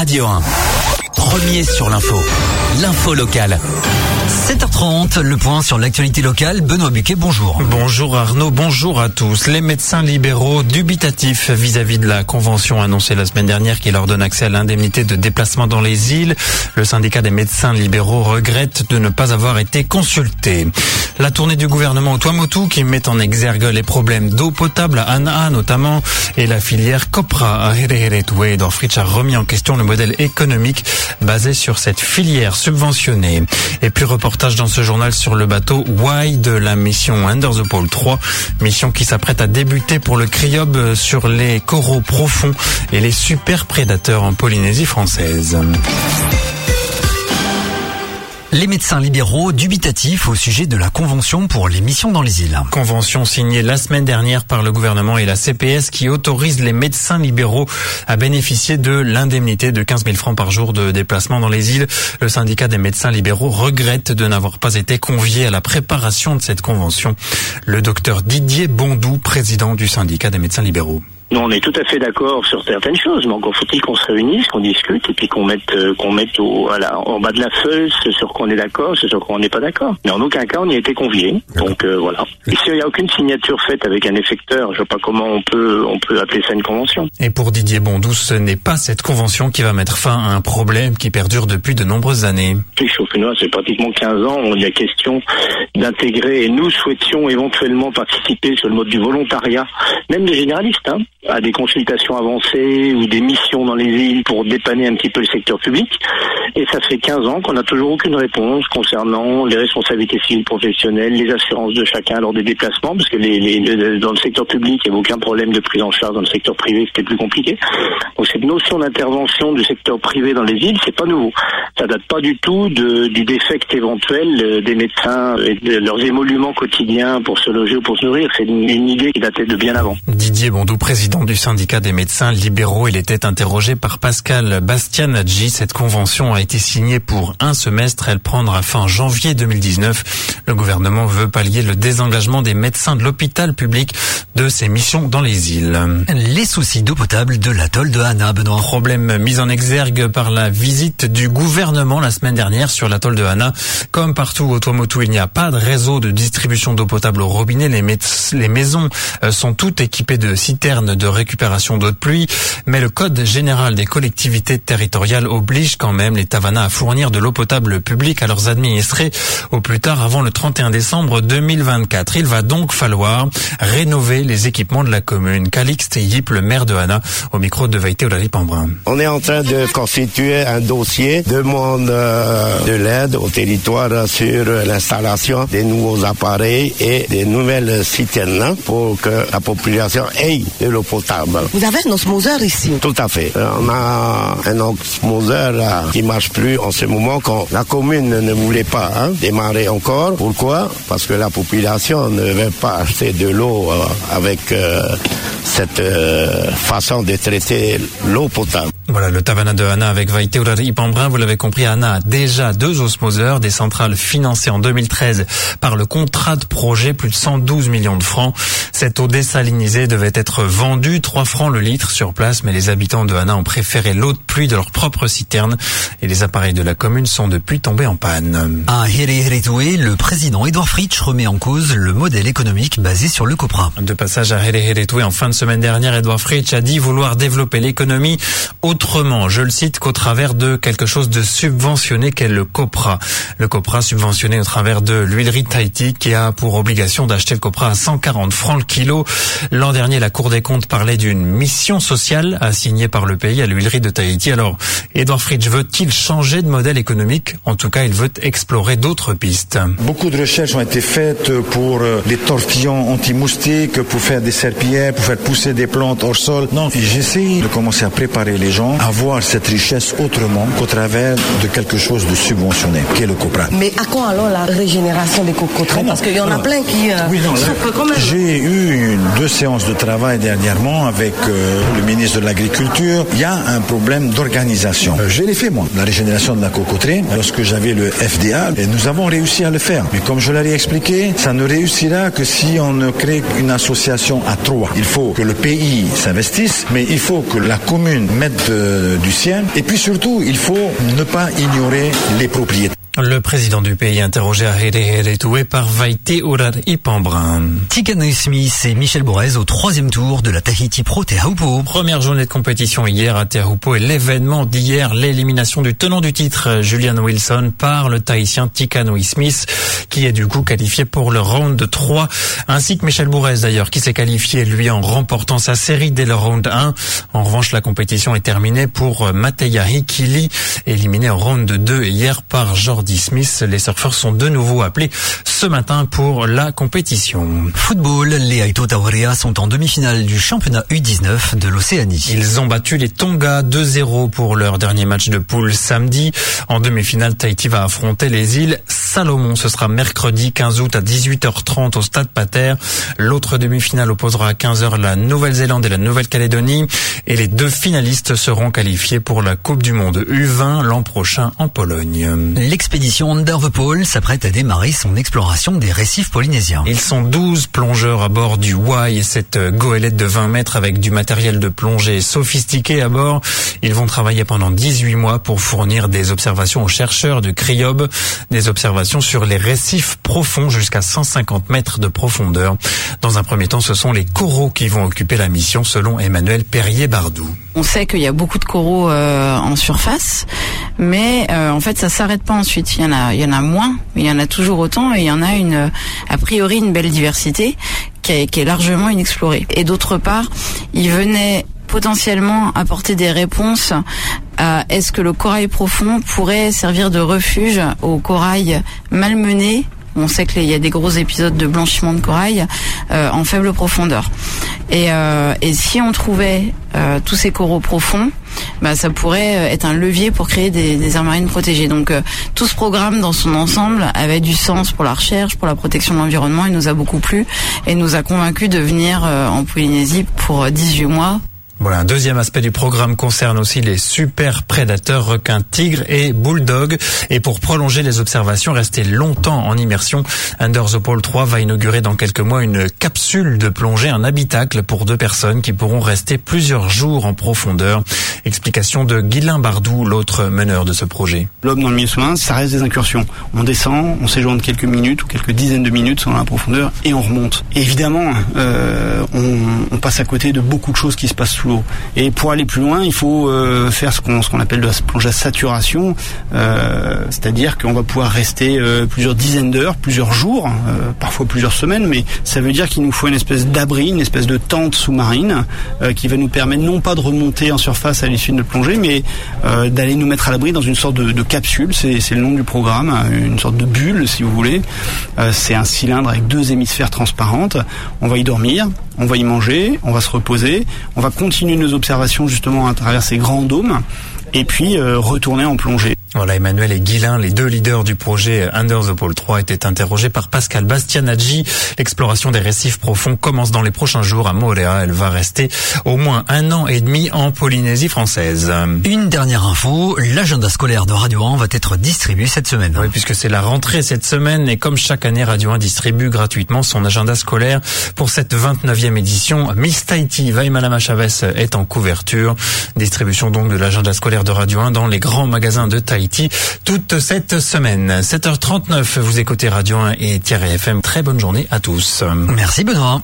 Radio 1. Premier sur l'info. L'info locale. 7h30, le point sur l'actualité locale. Benoît Buquet, bonjour. Bonjour Arnaud, bonjour à tous. Les médecins libéraux dubitatifs vis-à-vis de la convention annoncée la semaine dernière qui leur donne accès à l'indemnité de déplacement dans les îles. Le syndicat des médecins libéraux regrette de ne pas avoir été consulté. La tournée du gouvernement au Tuamotu qui met en exergue les problèmes d'eau potable à Anaa notamment et la filière Copra à Hereheretue. Edouard Fritsch a remis en question le modèle économique basé sur cette filière subventionnée. Et puis reportage dans ce journal sur le bateau Why de la mission Under the Pole 3, mission qui s'apprête à débuter pour le CRIOB sur les coraux profonds et les super prédateurs en Polynésie française. Les médecins libéraux dubitatifs au sujet de la convention pour les missions dans les îles. Convention signée la semaine dernière par le gouvernement et la CPS qui autorise les médecins libéraux à bénéficier de l'indemnité de 15 000 francs par jour de déplacement dans les îles. Le syndicat des médecins libéraux regrette de n'avoir pas été convié à la préparation de cette convention. Le docteur Didier Bondou, président du syndicat des médecins libéraux. Nous, on est tout à fait d'accord sur certaines choses, mais encore faut-il qu'on se réunisse, qu'on discute et puis qu'on mette en bas de la feuille ce sur quoi on est d'accord, ce sur quoi on n'est pas d'accord. Mais en aucun cas, on n'y a été conviés. Donc voilà. Et s'il n'y a aucune signature faite avec un effecteur, je ne vois pas comment on peut appeler ça une convention. Et pour Didier Bondou, ce n'est pas cette convention qui va mettre fin à un problème qui perdure depuis de nombreuses années. Les Chauffe-Noix, c'est pratiquement 15 ans où il y a question d'intégrer, et nous souhaitions éventuellement participer sur le mode du volontariat, même des généralistes, à des consultations avancées ou des missions dans les îles pour dépanner un petit peu le secteur public. Et ça fait 15 ans qu'on n'a toujours aucune réponse concernant les responsabilités civiles professionnelles, les assurances de chacun lors des déplacements, parce que dans le secteur public, il n'y avait aucun problème de prise en charge. Dans le secteur privé, c'était plus compliqué. Donc cette notion d'intervention du secteur privé dans les îles, c'est pas nouveau. Ça date pas du tout du défect éventuel des médecins et de leurs émoluments quotidiens pour se loger ou pour se nourrir. C'est une idée qui datait de bien avant. Didier Bondou, président du syndicat des médecins libéraux, il était interrogé par Pascal Bastianaggi. Cette convention a été signée pour un semestre. Elle prendra fin janvier 2019. Le gouvernement veut pallier le désengagement des médecins de l'hôpital public de ses missions dans les îles. Les soucis d'eau potable de l'atoll de Anaa, Benoît. Problème mis en exergue par la visite du gouvernement la semaine dernière sur l'atoll de Anaa. Comme partout au Tuamotu, il n'y a pas de réseau de distribution d'eau potable au robinet. Les maisons sont toutes équipées de citernes de récupération d'eau de pluie, mais le code général des collectivités territoriales oblige quand même les Tavana à fournir de l'eau potable publique à leurs administrés au plus tard avant le 31 décembre 2024. Il va donc falloir rénover les équipements de la commune. Calixte Yip, le maire de Anaa, au micro de Vaïté Olari-Pambrin. On est en train de constituer un dossier, demande de l'aide au territoire sur l'installation des nouveaux appareils et des nouvelles citernes pour que la population ait de l'eau potable. Vous avez un osmoseur ici? Tout à fait. On a un osmoseur qui marche plus en ce moment quand la commune ne voulait pas démarrer encore. Pourquoi? Parce que la population ne veut pas acheter de l'eau avec cette façon de traiter l'eau potable. Voilà le Tavana de Anaa avec Vaïté Olari-Pambrin. Vous l'avez compris, Anaa a déjà 2 osmoseurs, des centrales financées en 2013 par le contrat de projet, plus de 112 millions de francs. Cette eau désalinisée devait être vendue 3 francs le litre sur place, mais les habitants de Anaa ont préféré l'eau de pluie de leur propre citerne et les appareils de la commune sont depuis tombés en panne. À Hereheretue, le président Edouard Fritsch remet en cause le modèle économique basé sur le Copra. De passage à Hereheretue en fin de semaine dernière, Edouard Fritsch a dit vouloir développer l'économie autrement, je le cite, qu'au travers de quelque chose de subventionné qu'est le Copra. Le Copra subventionné au travers de l'huilerie de Tahiti qui a pour obligation d'acheter le Copra à 140 francs le kilo. L'an dernier, la Cour des comptes parlait d'une mission sociale assignée par le pays à l'huilerie de Tahiti. Alors, Edouard Fritsch veut-il changer de modèle économique? En tout cas, il veut explorer d'autres pistes. Beaucoup de recherches ont été faites pour les torpillons anti-moustiques, pour faire des serpillères, pour faire pousser des plantes hors sol. Non, j'essaie de commencer à préparer les gens à voir cette richesse autrement qu'au travers de quelque chose de subventionné, qui est le Copra. Mais à quand alors la régénération des cocoteraies? Parce qu'il y en a plein qui... J'ai eu 2 séances de travail dernièrement avec le ministre de l'Agriculture. Il y a un problème d'organisation. Je l'ai fait moi, la régénération de la cocoterie, lorsque j'avais le FDA, et nous avons réussi à le faire. Mais comme je l'ai expliqué, ça ne réussira que si on ne crée une association à 3. Il faut que le pays s'investisse, mais il faut que la commune mette du sien. Et puis surtout, il faut ne pas ignorer les propriétés. Le président du pays interrogé à Here par Vaïté Ourar Ipambrin. Tikano Smith et Michel Bourrez au 3e tour de la Tahiti Pro Teahupo'o. Première journée de compétition hier à Teahupo'o et l'événement d'hier, l'élimination du tenant du titre, Julian Wilson, par le Tahitien Tikano Smith, qui est du coup qualifié pour le round 3, ainsi que Michel Bourrez d'ailleurs, qui s'est qualifié lui en remportant sa série dès le round 1. En revanche, la compétition est terminée pour Mateya Hikili, éliminé en round 2 hier par Jordi Smith. Les surfeurs sont de nouveau appelés ce matin pour la compétition. Football, les Aito Taorea sont en demi-finale du championnat U19 de l'Océanie. Ils ont battu les Tonga 2-0 pour leur dernier match de poule samedi. En demi-finale, Tahiti va affronter les îles Salomon. Ce sera mercredi 15 août à 18h30 au Stade Pater. L'autre demi-finale opposera à 15h la Nouvelle-Zélande et la Nouvelle-Calédonie. Et les 2 finalistes seront qualifiés pour la Coupe du Monde U20 l'an prochain en Pologne. L'expédition Under the Pole s'apprête à démarrer son exploration des récifs polynésiens. Ils sont 12 plongeurs à bord du Wai, cette goélette de 20 mètres avec du matériel de plongée sophistiqué à bord. Ils vont travailler pendant 18 mois pour fournir des observations aux chercheurs du CRIOB, des observations sur les récifs profonds jusqu'à 150 mètres de profondeur. Dans un premier temps, ce sont les coraux qui vont occuper la mission selon Emmanuel Perrier-Bardou. On sait qu'il y a beaucoup de coraux en surface, mais en fait ça s'arrête pas ensuite. Il y en a moins, mais il y en a toujours autant, et il y en a a priori une belle diversité qui est largement inexplorée. Et d'autre part, il venait potentiellement apporter des réponses à est-ce que le corail profond pourrait servir de refuge au corail malmené. On sait qu'il y a des gros épisodes de blanchiment de corail en faible profondeur. Et si on trouvait tous ces coraux profonds, ça pourrait être un levier pour créer des aires marines protégées. Donc tout ce programme dans son ensemble avait du sens pour la recherche, pour la protection de l'environnement. Il nous a beaucoup plu et nous a convaincus de venir en Polynésie pour 18 mois. Voilà, un deuxième aspect du programme concerne aussi les super prédateurs, requins, tigres et bulldogs. Et pour prolonger les observations, rester longtemps en immersion, Under the Pole 3 va inaugurer dans quelques mois une capsule de plongée, un habitacle pour 2 personnes qui pourront rester plusieurs jours en profondeur. Explication de Guylain Bardou, l'autre meneur de ce projet. L'homme dans le milieu sous-marin, ça reste des incursions. On descend, on séjourne quelques minutes ou quelques dizaines de minutes dans la profondeur et on remonte. Et évidemment, on passe à côté de beaucoup de choses qui se passent sous l'eau. Et pour aller plus loin, il faut faire ce qu'on appelle de la plongée à saturation, c'est-à-dire qu'on va pouvoir rester plusieurs dizaines d'heures, plusieurs jours, parfois plusieurs semaines, mais ça veut dire qu'il nous faut une espèce d'abri, une espèce de tente sous-marine qui va nous permettre non pas de remonter en surface à l'issue de notre plongée, mais d'aller nous mettre à l'abri dans une sorte de capsule, c'est le nom du programme, une sorte de bulle si vous voulez. C'est un cylindre avec 2 hémisphères transparentes. On va y dormir, on va y manger, on va se reposer, on va continuer nos observations justement à travers ces grands dômes et puis retourner en plongée. Voilà, Emmanuel et Guylain, les 2 leaders du projet Under the Pole 3, étaient interrogés par Pascal Bastianaggi. L'exploration des récifs profonds commence dans les prochains jours à Moorea. Elle va rester au moins 1 an et demi en Polynésie française. Une dernière info, l'agenda scolaire de Radio 1 va être distribué cette semaine. Oui, puisque c'est la rentrée cette semaine et comme chaque année, Radio 1 distribue gratuitement son agenda scolaire. Pour cette 29e édition, Miss Tahiti, Vaimalama Chavez est en couverture. Distribution donc de l'agenda scolaire de Radio 1 dans les grands magasins de Tahiti toute cette semaine. 7h39, vous écoutez Radio 1 et Thierry FM. Très bonne journée à tous. Merci Benoît.